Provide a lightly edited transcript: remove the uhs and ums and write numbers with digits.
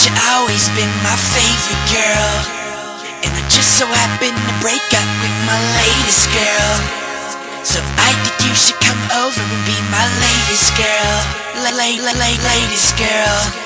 you always been my favorite girl, and I just so happened to break up with my latest girl. So I think you should come over and be my latest girl. Latest girl.